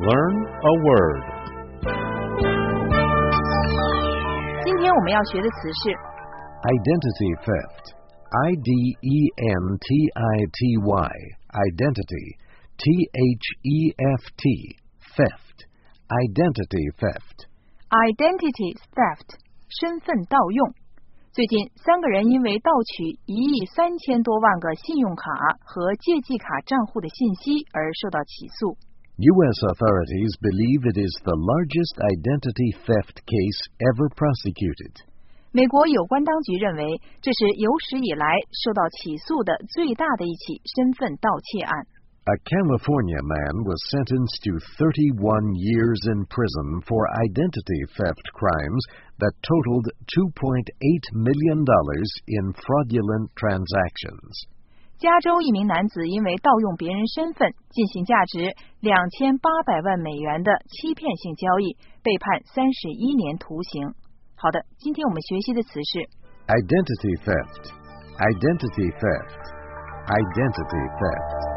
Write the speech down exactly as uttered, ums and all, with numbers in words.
Learn a word. 今天我们要学的词是 Identity theft. I D E N T I T Y. Identity. T H E F T. Theft. Identity theft. identity theft 身份盗用。最近三个人因为盗取一亿三千多万个信用卡和借记卡账户的信息而受到起诉。 U S authorities believe it is the largest identity theft case ever prosecuted. 美国有关当局认为这是有史以来受到起诉的最大的一起身份盗窃案。 A California man was sentenced to thirty-one years in prison for identity theft crimes that totaled two point eight million dollars in fraudulent transactions. 加州一名男子因为盗用别人身份进行价值两千八百万美元的欺骗性交易，被判三十一年徒刑。好的，今天我们学习的词是 Identity theft. Identity theft. Identity theft.